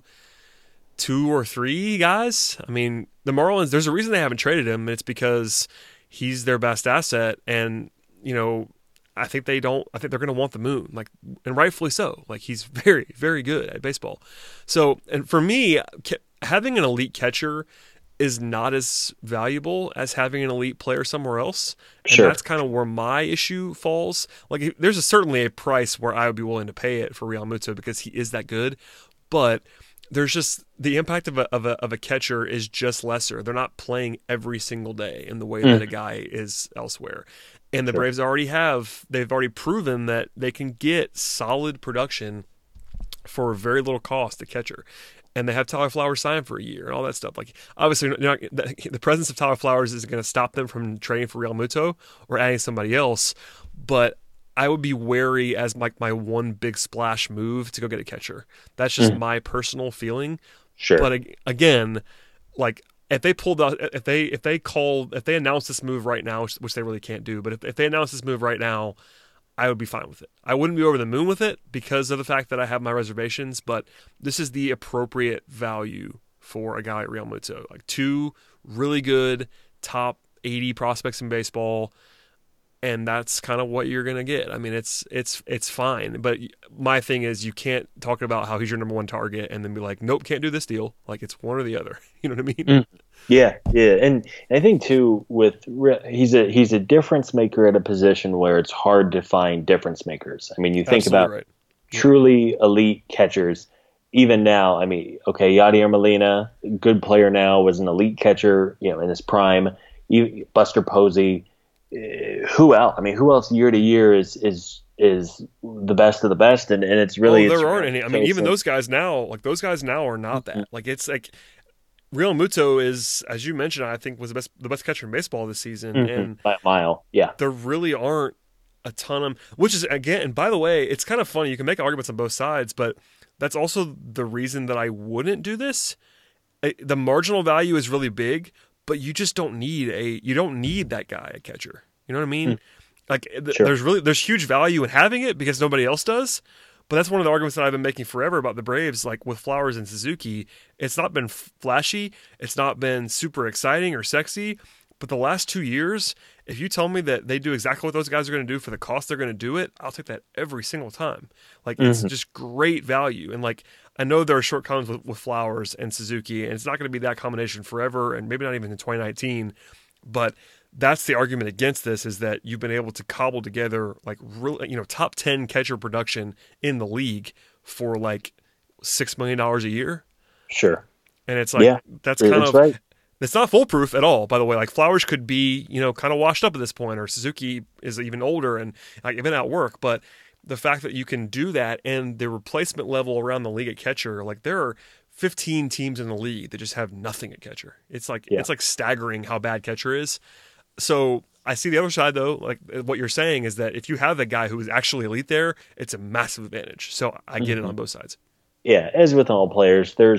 two or three guys. I mean, the Marlins, there's a reason they haven't traded him, and it's because he's their best asset. And, you know, I think they don't, I think they're going to want the moon, like, and rightfully so. Like, he's very, very good at baseball. So, and for me, having an elite catcher is not as valuable as having an elite player somewhere else. And sure. that's kind of where my issue falls. Like, there's a, certainly a price where I would be willing to pay it for Realmuto because he is that good. But there's just the impact of a, of a of a catcher is just lesser. They're not playing every single day in the way mm. that a guy is elsewhere. And the sure. Braves already have, they've already proven that they can get solid production for very little cost, a catcher. And they have Tyler Flowers signed for a year and all that stuff. Like, obviously, you're not, the, the presence of Tyler Flowers is going to stop them from trading for Realmuto or adding somebody else. But I would be wary as like my, my one big splash move to go get a catcher. That's just mm. my personal feeling. Sure. But again, like if they pulled out, if they if they called, if they announced this move right now, which, which they really can't do, but if, if they announced this move right now, I would be fine with it. I wouldn't be over the moon with it because of the fact that I have my reservations. But this is the appropriate value for a guy like Realmuto. Like two really good top eighty prospects in baseball. And that's kind of what you're going to get. I mean, it's it's it's fine. But my thing is you can't talk about how he's your number one target and then be like, nope, can't do this deal. Like, it's one or the other. You know what I mean? Mm. Yeah, yeah. And I think, too, with he's a he's a difference maker at a position where it's hard to find difference makers. I mean, you think Absolutely about right. truly elite catchers. Even now, I mean, okay, Yadier Molina, good player now, was an elite catcher, you know, in his prime. Buster Posey. Who else? I mean, who else year to year is is is the best of the best? And, and it's really oh, there it's aren't any. I mean, even those guys now, like those guys now are not that. Mm-hmm. Like it's like Realmuto is, as you mentioned, I think was the best the best catcher in baseball this season, mm-hmm. and by a mile. Yeah, there really aren't a ton of. Which is again, and by the way, it's kind of funny. You can make arguments on both sides, but that's also the reason that I wouldn't do this. The marginal value is really big. But you just don't need a you don't need that guy a catcher. You know what I mean? Mm. Like th- sure. there's really there's huge value in having it because nobody else does. But that's one of the arguments that I've been making forever about the Braves. Like with Flowers and Suzuki, it's not been flashy, it's not been super exciting or sexy. But the last two years, if you tell me that they do exactly what those guys are going to do for the cost they're going to do it, I'll take that every single time. Like mm-hmm. it's just great value. And like I know there are shortcomings with, with Flowers and Suzuki, and it's not going to be that combination forever, and maybe not even in twenty nineteen. But that's the argument against this is that you've been able to cobble together like really, you know, top ten catcher production in the league for like six million dollars a year. Sure. And it's like yeah, that's kind it's of right. It's not foolproof at all, by the way. Like Flowers could be, you know, kind of washed up at this point, or Suzuki is even older and like been at work. But the fact that you can do that and the replacement level around the league at catcher, like there are fifteen teams in the league that just have nothing at catcher. It's like yeah. it's like staggering how bad catcher is. So I see the other side though. Like what you're saying is that if you have a guy who is actually elite there, it's a massive advantage. So I get mm-hmm. it on both sides. Yeah, as with all players, there's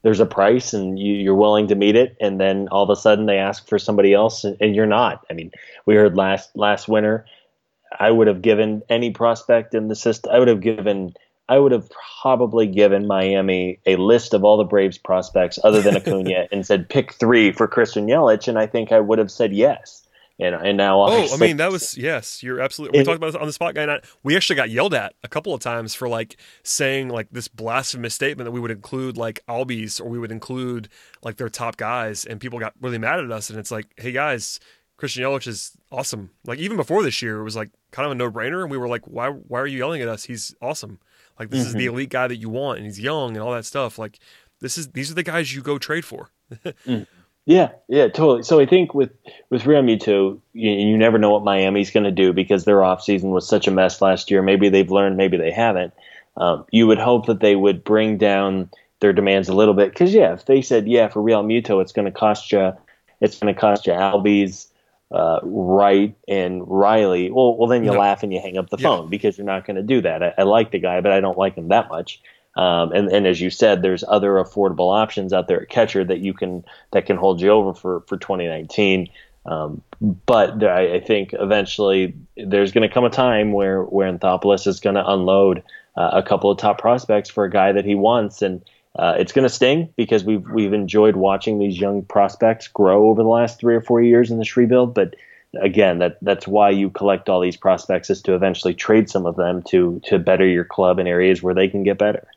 there's a price and you, you're willing to meet it, and then all of a sudden they ask for somebody else and, and you're not. I mean, we heard last last winter, I would have given any prospect in the system. I would have given. I would have probably given Miami a list of all the Braves prospects other than Acuna and said pick three for Christian Yelich, and I think I would have said yes. And and now oh, I, I mean that was yes, you're absolutely. We and, talked about this on the spot guy. And I, we actually got yelled at a couple of times for like saying like this blasphemous statement that we would include like Albies or we would include like their top guys, and people got really mad at us. And it's like, hey guys, Christian Yelich is awesome. Like even before this year, it was like kind of a no brainer, and we were like, why why are you yelling at us? He's awesome. Like this mm-hmm. is the elite guy that you want, and he's young and all that stuff. Like this is these are the guys you go trade for. mm. Yeah, yeah, totally. So I think with with Real Muto, you, you never know what Miami's going to do because their offseason was such a mess last year. Maybe they've learned, maybe they haven't. Um, you would hope that they would bring down their demands a little bit because, yeah, if they said, yeah, for Real Muto, it's going to cost you, it's going to cost you Albies, uh, Wright, and Riley. Well, well, then you no. laugh and you hang up the yeah. phone because you're not going to do that. I, I like the guy, but I don't like him that much. Um, and, and as you said, there's other affordable options out there at catcher that you can that can hold you over for, for twenty nineteen. Um, but there, I, I think eventually there's going to come a time where where Anthopoulos is going to unload uh, a couple of top prospects for a guy that he wants, and uh, it's going to sting because we've we've enjoyed watching these young prospects grow over the last three or four years in this rebuild. But again, that that's why you collect all these prospects, is to eventually trade some of them to to better your club in areas where they can get better.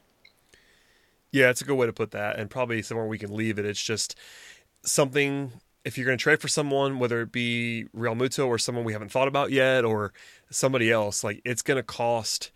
Yeah, it's a good way to put that, and probably somewhere we can leave it. It's just something, if you're going to trade for someone, whether it be Real Muto or someone we haven't thought about yet or somebody else, like it's going to cost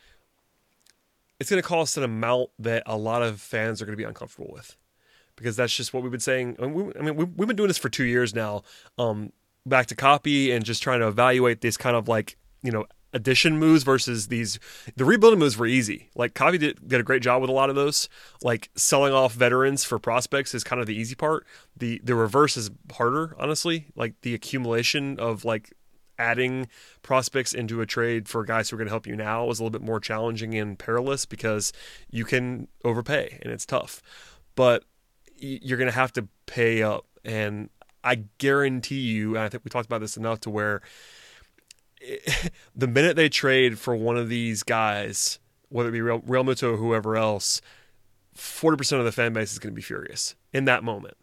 it's going to cost an amount that a lot of fans are going to be uncomfortable with, because that's just what we've been saying. I mean, we, I mean we've been doing this for two years now, um, back to copy and just trying to evaluate this kind of like, you know, addition moves versus these. The rebuilding moves were easy. Like Kavi did, did a great job with a lot of those. Like selling off veterans for prospects is kind of the easy part. The the reverse is harder, honestly. Like the accumulation of like adding prospects into a trade for guys who are going to help you now is a little bit more challenging and perilous because you can overpay and it's tough. But you're going to have to pay up, and I guarantee you, and I think we talked about this enough to where the minute they trade for one of these guys, whether it be Real, Real Muto or whoever else, forty percent of the fan base is going to be furious in that moment.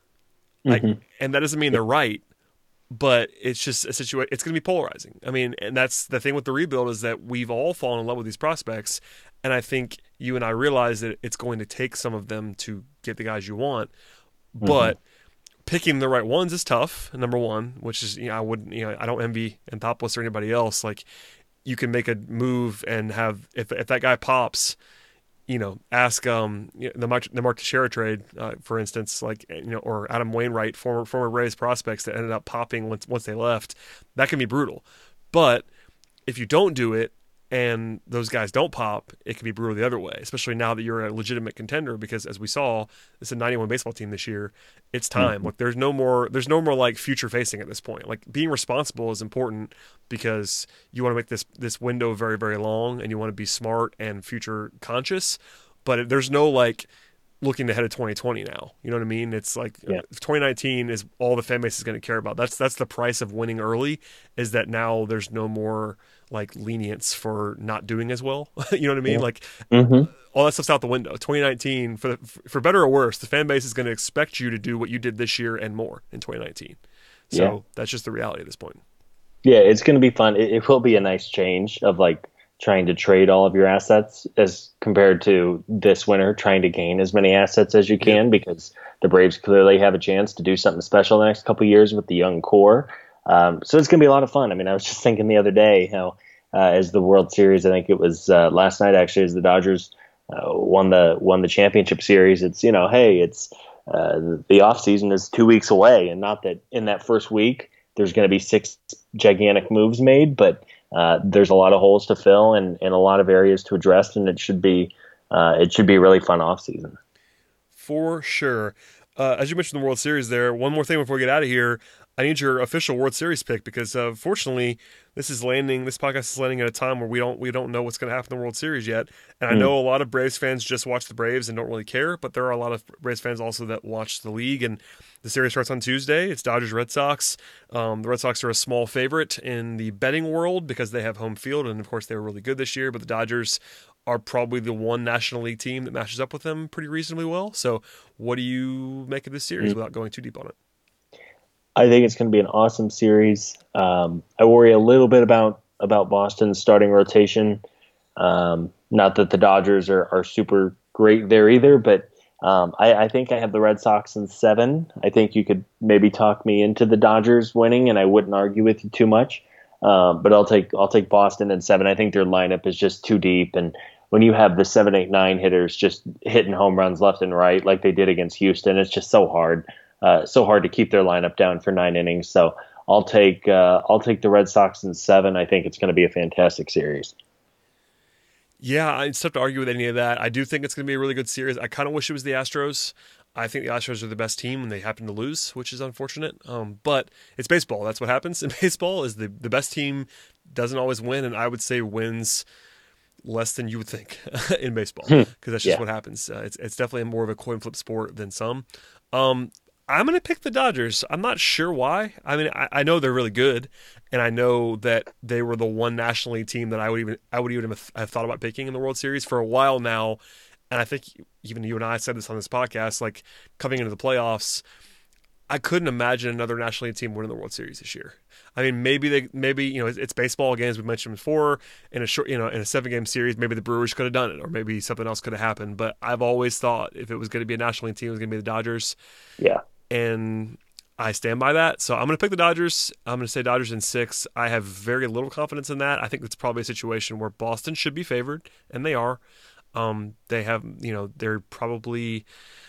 Like, mm-hmm. And that doesn't mean they're right, but it's just a situation. It's going to be polarizing. I mean, and that's the thing with the rebuild, is that we've all fallen in love with these prospects, and I think you and I realize that it's going to take some of them to get the guys you want, mm-hmm. but picking the right ones is tough, number one, which is, you know, I wouldn't, you know, I don't envy Anthopoulos or anybody else. Like, you can make a move and have, if if that guy pops, you know, ask um you know, the Mark, the Mark Teixeira trade, uh, for instance, like, you know, or Adam Wainwright, former former Rays prospects that ended up popping once once they left. That can be brutal. But if you don't do it, and those guys don't pop, it can be brutal the other way, especially now that you're a legitimate contender, because as we saw, it's a ninety-one baseball team this year. It's time. Mm-hmm. Like there's no more, there's no more like future facing at this point. Like being responsible is important because you want to make this, this window very, very long, and you want to be smart and future conscious, but there's no like looking ahead of twenty twenty now. You know what I mean? It's like yeah. twenty nineteen is all the fan base is going to care about. That's, that's the price of winning early, is that now there's no more like lenience for not doing as well. You know what I mean? Yeah. Like mm-hmm. all that stuff's out the window. twenty nineteen, for the, for better or worse, the fan base is going to expect you to do what you did this year and more in twenty nineteen. So yeah. that's just the reality at this point. Yeah, it's going to be fun. It, it will be a nice change of like trying to trade all of your assets as compared to this winter trying to gain as many assets as you can, yeah. because the Braves clearly have a chance to do something special the next couple of years with the young core. Um, so it's going to be a lot of fun. I mean, I was just thinking the other day how, uh, as the World Series, I think it was uh, last night actually, as the Dodgers uh, won the won the championship series. It's, you know, hey, it's uh, the off season is two weeks away, and not that in that first week there's going to be six gigantic moves made, but uh, there's a lot of holes to fill and, and a lot of areas to address, and it should be uh, it should be a really fun off season for sure. Uh, as you mentioned the World Series there, one more thing before we get out of here. I need your official World Series pick because, uh, fortunately, this is landing. This podcast is landing at a time where we don't we don't know what's going to happen in the World Series yet. And I know a lot of Braves fans just watch the Braves and don't really care, but there are a lot of Braves fans also that watch the league. And the series starts on Tuesday. It's Dodgers Red Sox. Um, the Red Sox are a small favorite in the betting world because they have home field, and of course they were really good this year. But the Dodgers are probably the one National League team that matches up with them pretty reasonably well. So, what do you make of this series mm-hmm. without going too deep on it? I think it's going to be an awesome series. Um, I worry a little bit about about Boston's starting rotation. Um, not that the Dodgers are, are super great there either, but um, I, I think I have the Red Sox in seven. I think you could maybe talk me into the Dodgers winning, and I wouldn't argue with you too much. Um, but I'll take I'll take Boston in seven. I think their lineup is just too deep, and when you have the seven, eight, nine hitters just hitting home runs left and right like they did against Houston, it's just so hard. Uh, so hard to keep their lineup down for nine innings. So I'll take uh, I'll take the Red Sox in seven. I think it's going to be a fantastic series. Yeah, it's tough to argue with any of that. I do think it's going to be a really good series. I kind of wish it was the Astros. I think the Astros are the best team, and they happen to lose, which is unfortunate. Um, but it's baseball. That's what happens in baseball. Is the the best team doesn't always win, and I would say wins less than you would think in baseball because that's just yeah. what happens. Uh, it's it's definitely more of a coin flip sport than some. Um, I'm going to pick the Dodgers. I'm not sure why. I mean, I, I know they're really good, and I know that they were the one National League team that I would even I would even have, have thought about picking in the World Series for a while now. And I think even you and I said this on this podcast, like coming into the playoffs, I couldn't imagine another National League team winning the World Series this year. I mean, maybe they, maybe you know, it's, it's baseball again, as we mentioned before. In a short, you know, in a seven-game series, maybe the Brewers could have done it, or maybe something else could have happened. But I've always thought if it was going to be a National League team, it was going to be the Dodgers. Yeah. And I stand by that. So I'm going to pick the Dodgers. I'm going to say Dodgers in six. I have very little confidence in that. I think it's probably a situation where Boston should be favored, and they are. Um, they have, you know, they're probably,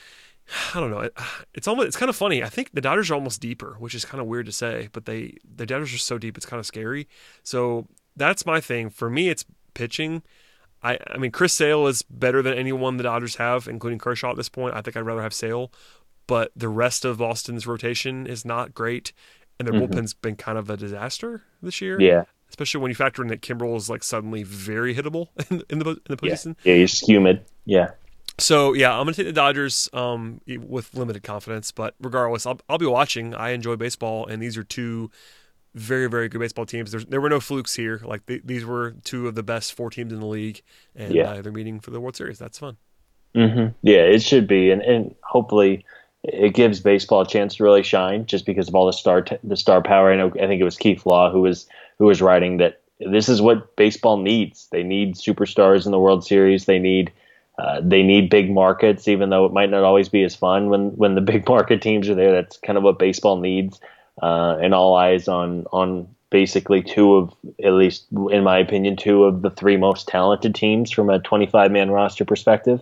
I don't know. It, it's almost, it's kind of funny. I think the Dodgers are almost deeper, which is kind of weird to say, but they, the Dodgers are so deep, it's kind of scary. So that's my thing. For me, it's pitching. I, I mean, Chris Sale is better than anyone the Dodgers have, including Kershaw at this point. I think I'd rather have Sale, but the rest of Boston's rotation is not great, and their mm-hmm. bullpen's been kind of a disaster this year. Yeah. Especially when you factor in that Kimbrel is like suddenly very hittable in, in the in the postseason. Yeah, yeah, he's humid. Yeah. So yeah, I'm gonna take the Dodgers um, with limited confidence, but regardless, I'll I'll be watching. I enjoy baseball, and these are two very very good baseball teams. There's, there were no flukes here. Like th- these were two of the best four teams in the league, and yeah. uh, they're meeting for the World Series. That's fun. Mm-hmm. Yeah, it should be, and and hopefully it gives baseball a chance to really shine, just because of all the star t- the star power. I know I think it was Keith Law who was. who was writing that this is what baseball needs. They need superstars in the World Series. They need uh, they need big markets, even though it might not always be as fun when, when the big market teams are there. That's kind of what baseball needs. Uh, and all eyes on on basically two of, at least in my opinion, two of the three most talented teams from a twenty-five man roster perspective.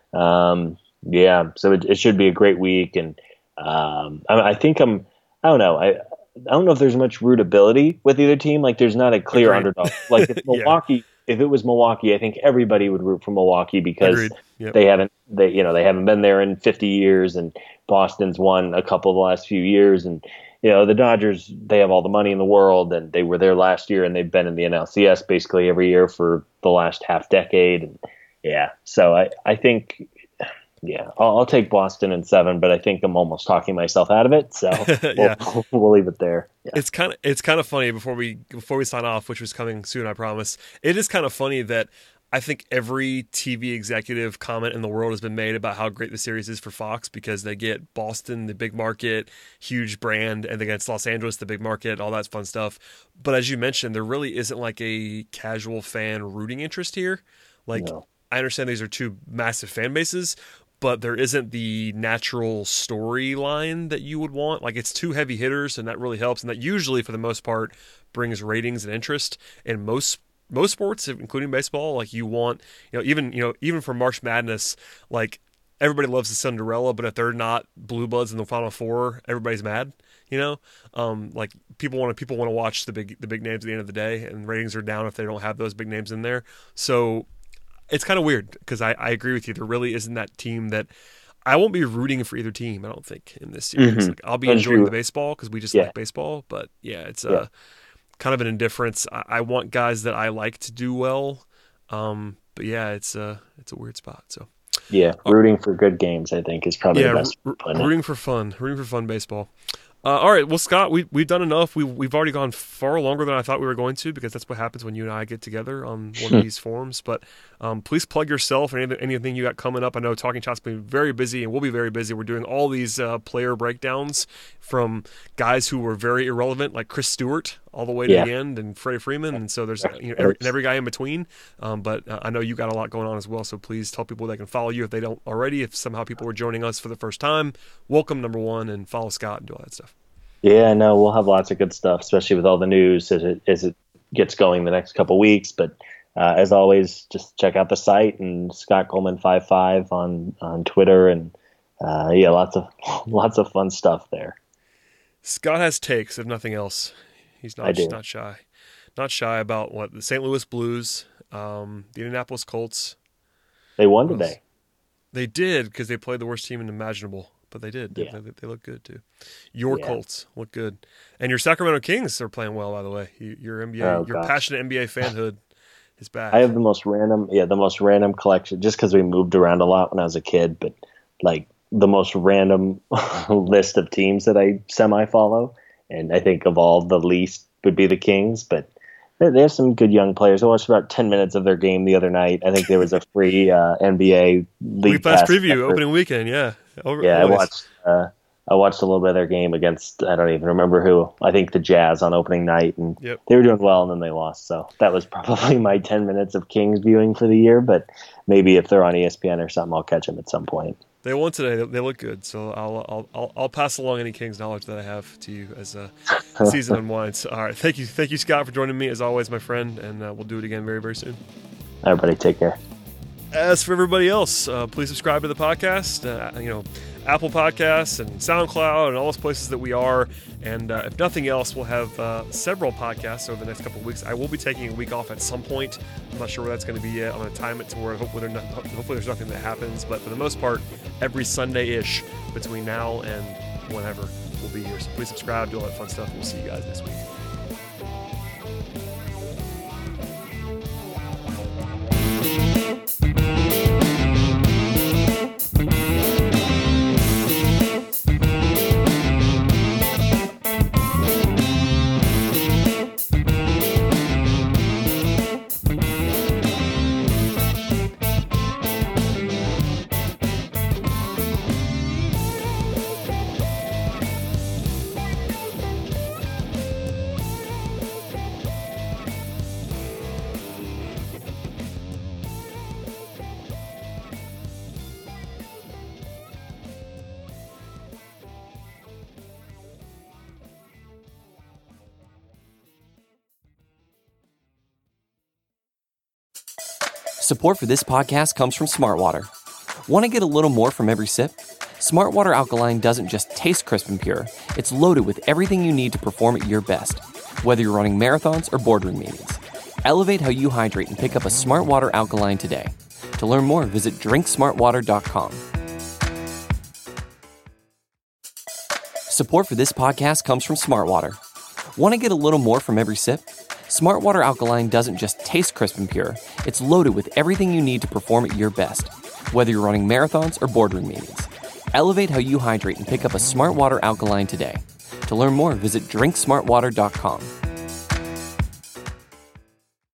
Um, yeah, so it, it should be a great week. And um, I, I think I'm, I don't know, I. I don't know if there's much rootability with either team. Like, there's not a clear Agreed. underdog. Like, if Milwaukee, yeah. if it was Milwaukee, I think everybody would root for Milwaukee because yep. they haven't, they you know, they haven't been there in fifty years, and Boston's won a couple of the last few years, and you know, the Dodgers, they have all the money in the world, and they were there last year, and they've been in the N L C S basically every year for the last half decade, and yeah, so I, I think. Yeah, I'll, I'll take Boston in seven, but I think I'm almost talking myself out of it, so yeah. we'll, we'll leave it there. Yeah. It's kind of it's kind of funny before we before we sign off, which was coming soon, I promise. It is kind of funny that I think every T V executive comment in the world has been made about how great the series is for Fox because they get Boston, the big market, huge brand, and against Los Angeles, the big market, all that fun stuff. But as you mentioned, there really isn't like a casual fan rooting interest here. Like, no. I understand these are two massive fan bases, but there isn't the natural storyline that you would want. Like, it's two heavy hitters, and that really helps. And that usually, for the most part, brings ratings and interest. In most most sports, including baseball, like you want, you know, even you know, even for March Madness, like everybody loves the Cinderella, but if they're not Blue Bloods in the Final Four, everybody's mad. You know, um, like people want to people want to watch the big the big names at the end of the day, and ratings are down if they don't have those big names in there. So. It's kind of weird because I, I agree with you. There really isn't that team that I won't be rooting for either team, I don't think, in this series. Mm-hmm. Like, I'll be Don't enjoying you- the baseball because we just Yeah. like baseball. But yeah, it's Yeah. uh, kind of an indifference. I, I want guys that I like to do well. Um, but yeah, it's uh, it's a weird spot. So Yeah, rooting for good games, I think, is probably yeah, the best. r- way to put it. rooting for fun, rooting for fun baseball. Uh, all right, well, Scott, we we've done enough. We we've already gone far longer than I thought we were going to because that's what happens when you and I get together on one of these forums. But um, please plug yourself and any, anything you got coming up. I know Talking Chop's been very busy, and we'll be very busy. We're doing all these uh, player breakdowns from guys who were very irrelevant, like Chris Stewart, all the way to Yeah. the end, and Freddie Freeman, and so there's you know every, and every guy in between. Um, but uh, I know you got a lot going on as well, so please tell people they can follow you if they don't already. If somehow people are joining us for the first time, welcome number one, and follow Scott and do all that stuff. Yeah, no, we'll have lots of good stuff, especially with all the news as it as it gets going the next couple weeks. But uh, as always, just check out the site and Scott Coleman five five on on Twitter, and uh, yeah, lots of lots of fun stuff there. Scott has takes, if nothing else. He's I not do. not shy, not shy about what the Saint Louis Blues, um, the Indianapolis Colts. They won What else? today. They did because they played the worst team imaginable, but they did. They, Yeah. they, they look good too. Your Yeah. Colts look good, and your Sacramento Kings are playing well. By the way, you, your N B A, Oh, your gosh. passionate N B A fanhood is back. I have the most random, yeah, the most random collection, just because we moved around a lot when I was a kid, but like the most random list of teams that I semi follow. And I think of all, the least would be the Kings, but they they have some good young players. I watched about ten minutes of their game the other night. I think there was a free uh, N B A League League Pass Pass preview effort. opening weekend. Yeah, Over, Yeah, I always. watched. Uh, I watched a little bit of their game against, I don't even remember who. I think the Jazz on opening night, and Yep. they were doing well, and then they lost. So that was probably my ten minutes of Kings viewing for the year. But maybe if they're on E S P N or something, I'll catch them at some point. They won today. They, they look good. So I'll, I'll I'll I'll pass along any Kings knowledge that I have to you as a season unwinds. All right, thank you, thank you, Scott, for joining me as always, my friend, and uh, we'll do it again very very soon. Everybody, take care. As for everybody else, uh, please subscribe to the podcast. Uh, you know, Apple Podcasts and SoundCloud and all those places that we are. And uh, if nothing else, we'll have uh, several podcasts over the next couple of weeks. I will be taking a week off at some point. I'm not sure where that's going to be yet. I'm going to time it to where hopefully, not, hopefully there's nothing that happens. But for the most part, every Sunday-ish between now and whenever we'll be here. So please subscribe, do all that fun stuff. We'll see you guys next week. Support for this podcast comes from Smartwater. Want to get a little more from every sip? Smartwater Alkaline doesn't just taste crisp and pure, it's loaded with everything you need to perform at your best, whether you're running marathons or boardroom meetings. Elevate how you hydrate and pick up a Smartwater Alkaline today. To learn more, visit drink smart water dot com. Support for this podcast comes from Smartwater. Want to get a little more from every sip? Smartwater Alkaline doesn't just taste crisp and pure, it's loaded with everything you need to perform at your best, whether you're running marathons or boardroom meetings. Elevate how you hydrate and pick up a Smartwater Alkaline today. To learn more, visit drink smart water dot com.